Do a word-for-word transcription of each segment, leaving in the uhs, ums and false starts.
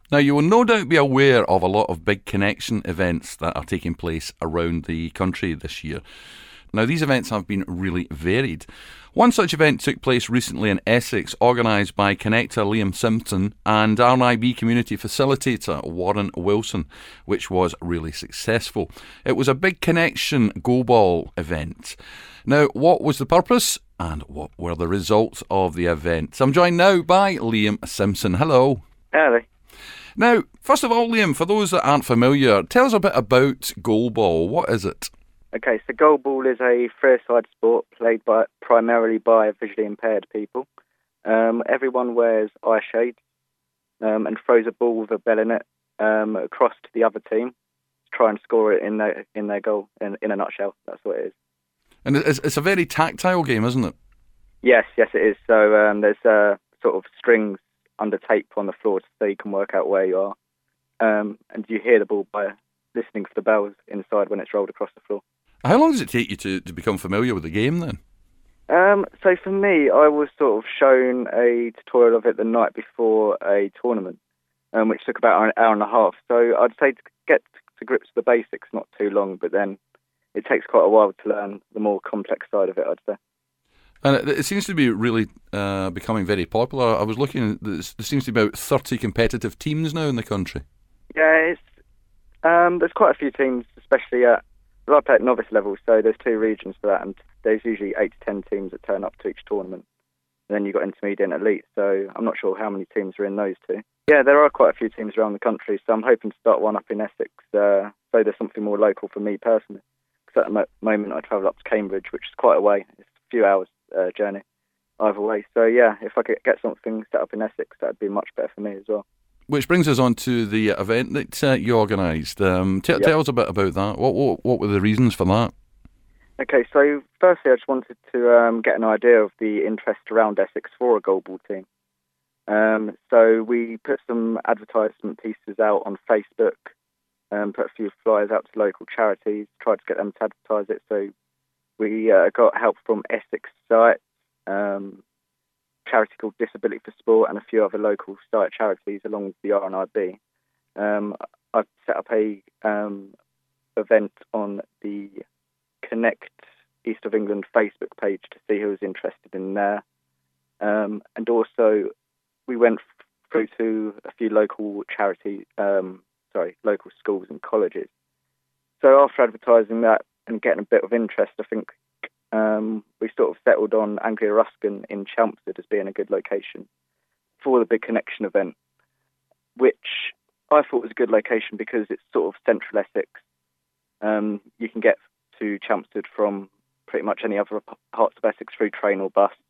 Now, you will no doubt be aware of a lot of big connection events that are taking place around the country this year. Now, these events have been really varied. One such event took place recently in Essex, organised by connector Liam Simpson and R N I B community facilitator Warren Wilson, which was really successful. It was a big connection go ball event. Now, what was the purpose and what were the results of the event? I'm joined now by Liam Simpson. Hello. Hello. Now, first of all, Liam, for those that aren't familiar, tell us a bit about goalball. What is it? Okay, so goalball is a three-a-side sport played by primarily by visually impaired people. Um, everyone wears eye shades um, and throws a ball with a bell in it um, across to the other team to try and score it in their in their goal. In, in a nutshell, that's what it is. And it's, it's a very tactile game, isn't it? Yes, yes, it is. So um, there's uh, sort of strings under tape on the floor so you can work out where you are, um, and you hear the ball by listening for the bells inside when it's rolled across the floor. How long does it take you to, to become familiar with the game then? Um, so for me, I was sort of shown a tutorial of it the night before a tournament, um, which took about an hour and a half. So I'd say to get to grips with the basics, not too long, but then it takes quite a while to learn the more complex side of it, I'd say. And it, it seems to be really uh, becoming very popular. I was looking, there seems to be about thirty competitive teams now in the country. Yeah, it's, um, there's quite a few teams, especially at I play at novice level, so there's two regions for that, and there's usually eight to ten teams that turn up to each tournament. And then you've got intermediate and elite, so I'm not sure how many teams are in those two. Yeah, there are quite a few teams around the country, so I'm hoping to start one up in Essex, uh, so there's something more local for me personally. Because at the mo- moment I travel up to Cambridge, which is quite a way. It's a few hours uh, journey either way. So yeah, if I could get something set up in Essex, that'd be much better for me as well. Which brings us on to the event that uh, you organised. Um, t- yep. Tell us a bit about that. What, what what were the reasons for that? Okay, so firstly I just wanted to um, get an idea of the interest around Essex for a goalball team. Um, so we put some advertisement pieces out on Facebook, um, put a few flyers out to local charities, tried to get them to advertise it. So we uh, got help from Essex Site, um, charity called Disability for Sport, and a few other local site charities along with the R N I B. Um, I've set up a um, event on the Connect East of England Facebook page to see who was interested in there. Um, and also we went f- through to a few local charity, um, sorry, local schools and colleges. So after advertising that and getting a bit of interest, I think Um, we sort of settled on Anglia Ruskin in Chelmsford as being a good location for the big connection event, which I thought was a good location because it's sort of central Essex. Um, you can get to Chelmsford from pretty much any other parts of Essex through train or bus.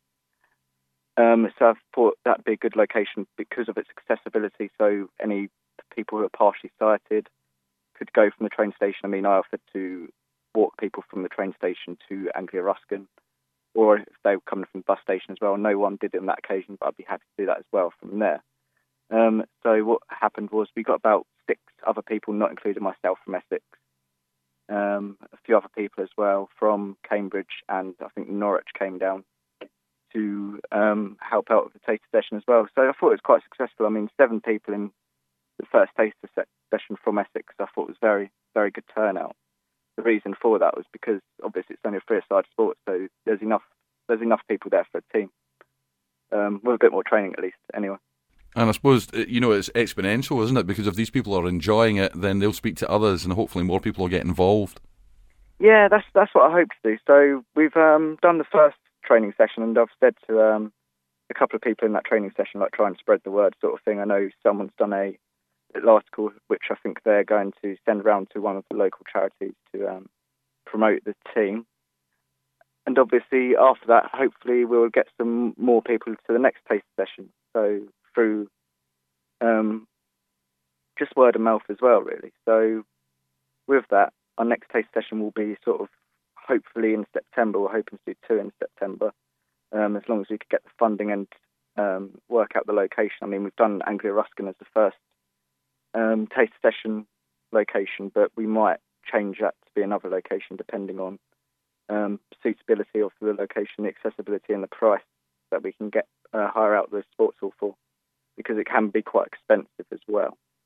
Um, so I thought that'd be a good location because of its accessibility. So any people who are partially sighted could go from the train station. I mean, I offered to walk people from the train station to Anglia Ruskin, or if they were coming from the bus station as well. No one did it on that occasion, but I'd be happy to do that as well from there. Um, so what happened was we got about six other people, not including myself, from Essex, um, a few other people as well from Cambridge, and I think Norwich came down to um, help out with the taster session as well. So I thought it was quite successful. I mean, seven people in the first taster se- session from Essex, I thought was very, very good turnout. The reason for that was because obviously it's only a three-a-side sport, so there's enough there's enough people there for a team, um, with a bit more training at least. Anyway. And I suppose, you know, it's exponential, isn't it? Because if these people are enjoying it, then they'll speak to others, and hopefully more people will get involved. Yeah, that's that's what I hope to do. So we've um, done the first training session, and I've said to um, a couple of people in that training session, like, try and spread the word, sort of thing. I know someone's done a little article which I think they're going to send around to one of the local charities to um, promote the team. And obviously after that, hopefully we'll get some more people to the next taste session. So through um, just word of mouth as well, really. So with that, our next taste session will be sort of hopefully in September. We're hoping to do two in September, um, as long as we could get the funding and um, work out the location. I mean, we've done Anglia Ruskin as the first um, taste session location, but we might change that to be another location depending on um, suitability of the location, the accessibility and the price that we can get uh, hire out the sports hall for, because it can be quite expensive as well.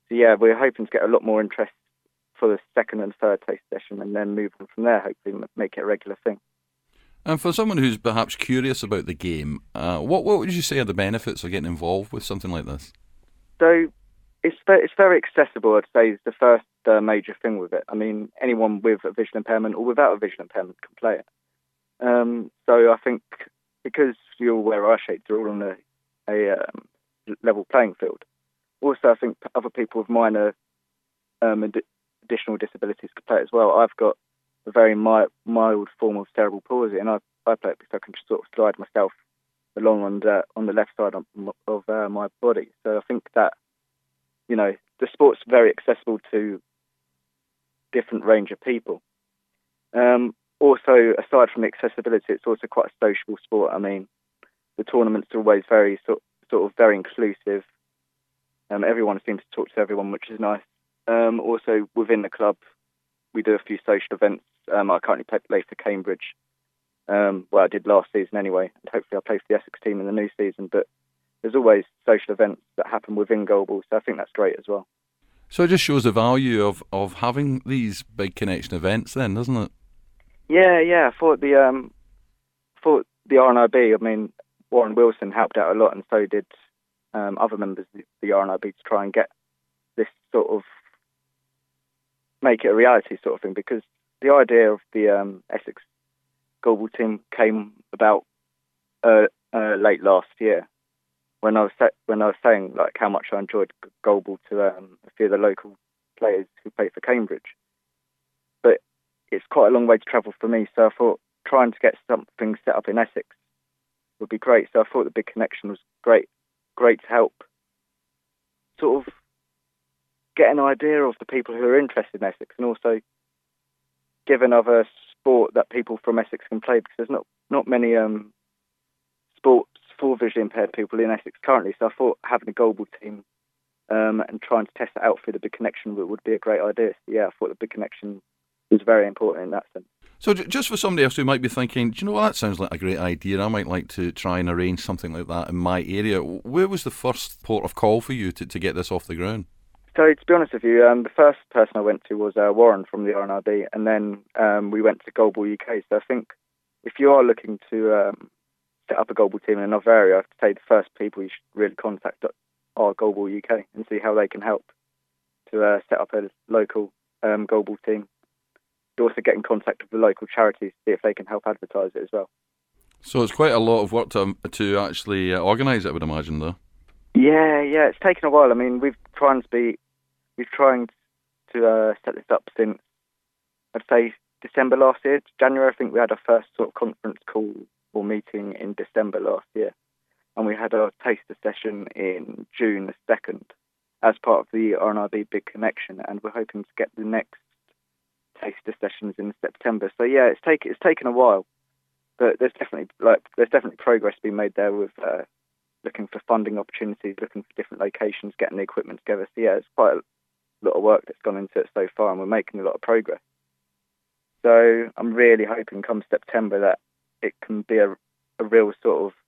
so yeah, we're hoping to get a lot more interest for the second and third taste session, and then move on from there, hopefully make it a regular thing. And for someone who's perhaps curious about the game, uh, what what would you say are the benefits of getting involved with something like this? So it's it's very accessible, I'd say, is the first uh, major thing with it. I mean, anyone with a visual impairment or without a visual impairment can play it. Um, so I think because you're aware eye shades are all on a, a um, level playing field. Also, I think other people with minor um, ad- additional disabilities can play it as well. I've got a very mild, mild form of cerebral palsy, and I, I play it because I can just sort of slide myself along on the, on the left side of, of uh, my body. So I think that, you know, the sport's very accessible to different range of people. Um, also, aside from the accessibility, it's also quite a sociable sport. I mean, the tournaments are always very sort, sort of very inclusive. Um, everyone seems to talk to everyone, which is nice. Um, also, within the club, we do a few social events. Um, I currently play, play for Cambridge. Um, well, I did last season anyway, and hopefully I'll play for the Essex team in the new season. But there's always social events that happen within goalball, so I think that's great as well. So it just shows the value of, of having these big connection events then, doesn't it? Yeah, yeah. I thought the, um, thought the R N I B, I mean, Warren Wilson helped out a lot, and so did um, other members of the R N I B to try and get this sort of, make it a reality sort of thing, because the idea of the um, Essex goalball team came about uh, uh, late last year when I was sa- when I was saying like how much I enjoyed goalball to um, a few of the local players who play for Cambridge. But it's quite a long way to travel for me, so I thought trying to get something set up in Essex would be great. So I thought the Big Connection was great, great to help sort of get an idea of the people who are interested in Essex, and also give another sport that people from Essex can play, because there's not, not many um, sports for visually impaired people in Essex currently. So I thought having a goalball team um, and trying to test it out through the Big Connection would, would be a great idea. So yeah, I thought the Big Connection was very important in that sense. So just for somebody else who might be thinking, do you know what, that sounds like a great idea, I might like to try and arrange something like that in my area. Where was the first port of call for you to, to get this off the ground? So to be honest with you, um, the first person I went to was uh, Warren from the R N I B, and then um, we went to Goalball U K. So I think if you are looking to um, set up a goalball team in another area, I'd say the first people you should really contact are Goalball U K and see how they can help to uh, set up a local um, goalball team. You also get in contact with the local charities to see if they can help advertise it as well. So it's quite a lot of work to, to actually uh, organise it, I would imagine, though. Yeah, yeah, it's taken a while. I mean, we've trying to be, we've trying to uh, set this up since, I'd say, December last year. January, I think we had our first sort of conference call or meeting in December last year, and we had our taster session in June the second as part of the R N I B Big Connection, and we're hoping to get the next taster sessions in September. So yeah, it's taken it's taken a while, but there's definitely like there's definitely progress being made there with uh, looking for funding opportunities, looking for different locations, getting the equipment together. So yeah, it's quite a lot of work that's gone into it so far, and we're making a lot of progress. So I'm really hoping come September that it can be a, a real sort of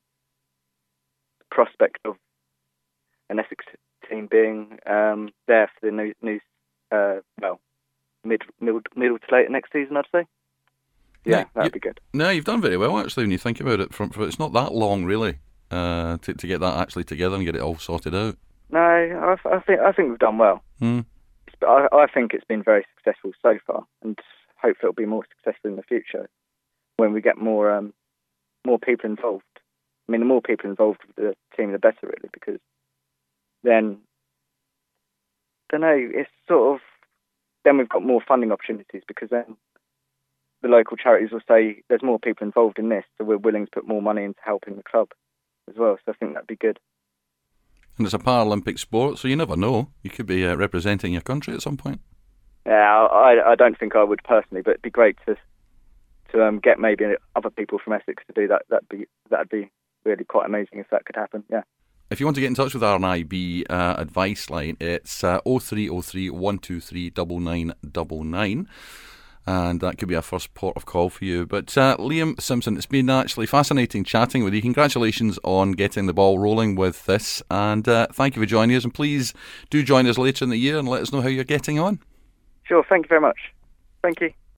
prospect of an Essex team being um, there for the new, new uh, well, mid, middle, middle to late next season, I'd say. Yeah, yeah that'd you, be good. No, you've done very well, actually, when you think about it. From, from It's not that long, really, uh, to, to get that actually together and get it all sorted out. No, I, I think I think we've done well. Hmm. I, I think it's been very successful so far, and hopefully it'll be more successful in the future when we get more um, more people involved. I mean, the more people involved with the team, the better, really, because then, I don't know, it's sort of, then we've got more funding opportunities, because then the local charities will say there's more people involved in this, so we're willing to put more money into helping the club as well. So I think that'd be good. And it's a Paralympic sport, so you never know. You could be uh, representing your country at some point. Yeah, I, I don't think I would personally, but it'd be great to to um, get maybe other people from Essex to do that. That'd be that'd be really quite amazing if that could happen. Yeah. If you want to get in touch with R N I B uh, advice line, it's uh, oh three oh three, one two three, nine nine nine nine. and that could be a first port of call for you. But uh, Liam Simpson, it's been actually fascinating chatting with you. Congratulations on getting the ball rolling with this, and uh, thank you for joining us. And please do join us later in the year and let us know how you're getting on. Sure, thank you very much. Thank you.